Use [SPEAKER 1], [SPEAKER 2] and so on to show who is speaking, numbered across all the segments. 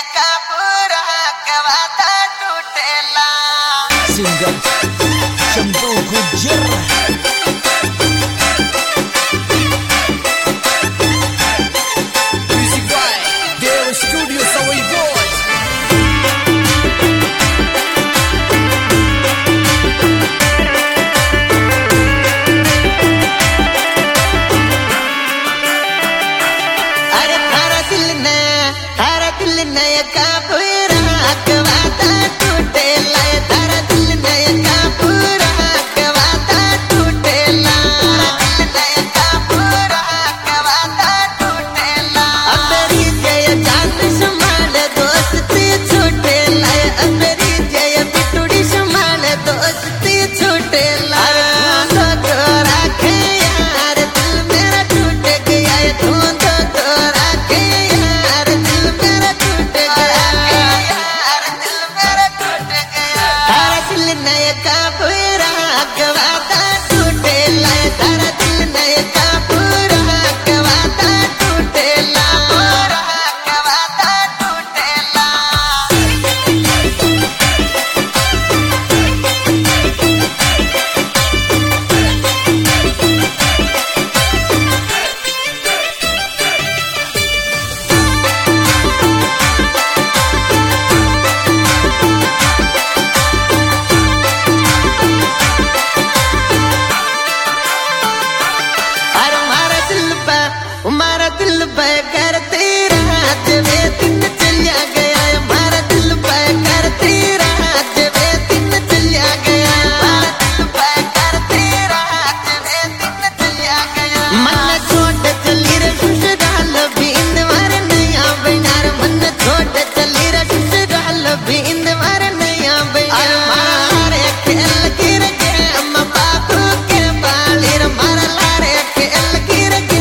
[SPEAKER 1] का पूरा कवाता टूटेला
[SPEAKER 2] singer Shambhu Gujjar music by Dev studio Sawai boys
[SPEAKER 1] नया का पूरा कवाता टूटेला तारा दिल नया का पूरा कवाता टूटेला नया का पूरा कवाता टूटेला अबरी जय जान संभाल दोस्ती छूटेला अबरी जय बिटुड़ी संभाल दोस्ती छूटेला तो राखे यार दिल मेरा टूट गया तू तो राखे यार दिल मेरा नया का पूरा कवाता टूटेला तारा दिल नया का पूरा कवाता टूटेला पूरा कवाता टूटेला हमारा दिल बेकर तेरा जब दिन चलिया गया हमारा दिल बेकर तेरा जब दिन चलिया गया हमारा दिल बेकर तेरा जब दिन चलिया गया मन छोड़ चली रे ससुराल बिंद मारे नया बिनार मन छोड़ चली रे ससुराल बिंद मारे नया बिनार मारे खेल गिर के हम बापू के बाली रे मारा लारे खेल गिर के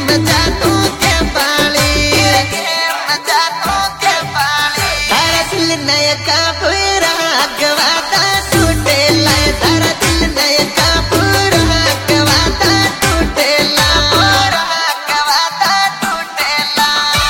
[SPEAKER 1] नया का पूरा कवाता टूटेला तारा दिल नया का पूरा कवाता टूटेला पूरा कवाता टूटेला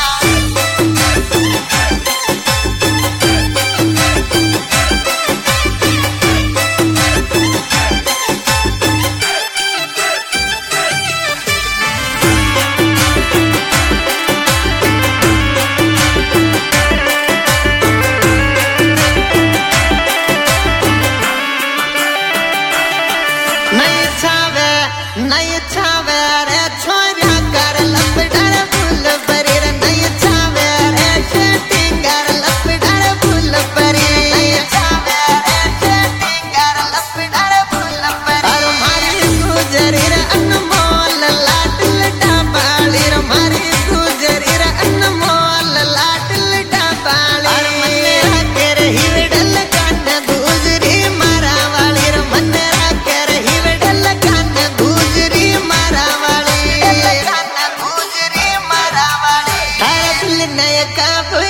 [SPEAKER 1] नहीं छावे रे छोरा कर लपड़र फूल परी रे नहीं छावे रे सेटिंग कर लपड़र फूल परी नहीं छावे रे सेटिंग कर लपड़र फूल परी और मारी गुजरी रे अनमोल लाडल डाबाली रे मारी गुजरी रे अनमोल लाडल डाबाली और मने कर हिवडल कान गुजरी मारा वाली रे मने कर हिवडल कान गुजरी मारा वाली तारा दिल नया का